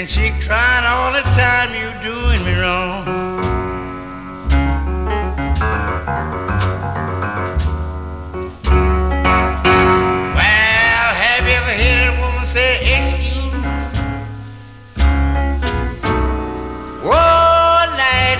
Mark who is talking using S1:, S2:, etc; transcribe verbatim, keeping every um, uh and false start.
S1: cheek crying all the time, you doing me wrong.